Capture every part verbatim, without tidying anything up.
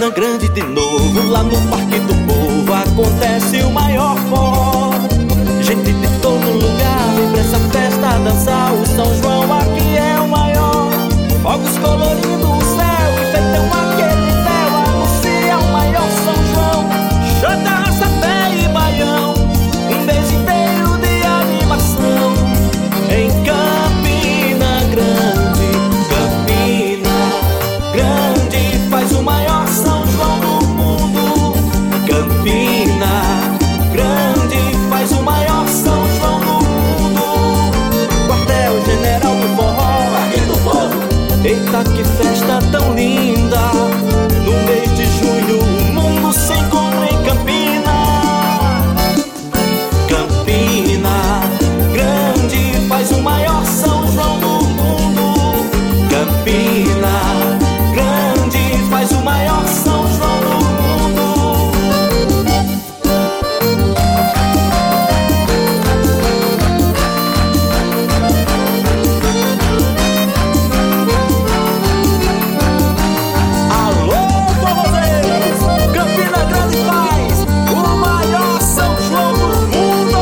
Campina Grande de novo, lá no Parque do Povo acontece o maior forró. Gente de todo lugar vem pra essa festa dançar. O São João aqui é o maior. Fogos colorindo o céu, enfeitam aquele véu, anuncia o maior São João. Chanta, raça, pé e baião, um mês inteiro de animação em Campina Grande. Campina Grande faz o maior São João do mundo. Campina Grande faz o maior São João do mundo. Quartel-General do forró, Parque do Povo. Eita, que festa tão linda! No mês de junho o mundo se encontra em Campina. Campina Grande faz o maior São João do mundo. Campina Grande faz o maior São João do mundo. Alô, forrozeiros! Campina Grande faz o maior São João do mundo.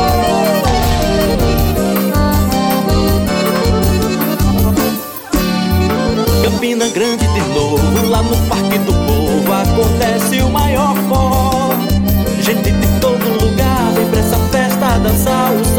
Campina Grande de novo, lá no Parque do Povo acontece o maior forró. Gente de todo lugar vem pra essa festa dançar. O